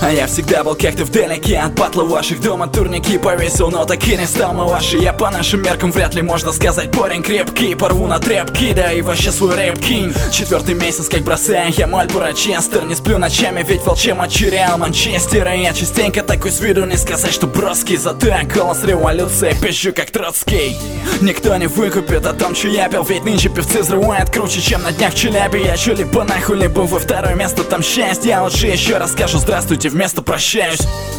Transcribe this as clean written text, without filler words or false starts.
А я всегда был как-то вдалеке от батла ваших. Дома турники повесил, но так и не стал младший. Я по нашим меркам вряд ли можно сказать парень крепкий. Порву на тряпки, да и вообще свой рэп кинь. 4-й месяц как бросаю я Мальборо Честер. Не сплю ночами, ведь волчья материал Манчестера. Я частенько такой с виду, не сказать, что броский. Зато я голос революции, пищу как Троцкий. Никто не выкупит о том, что я пел. Ведь нынче певцы взрывают круче, чем на днях в Челябе. Я чё либо нахуй, либо во второе место, там счастье. Я лучше еще раз скажу здравствуйте, вместо прощаюсь.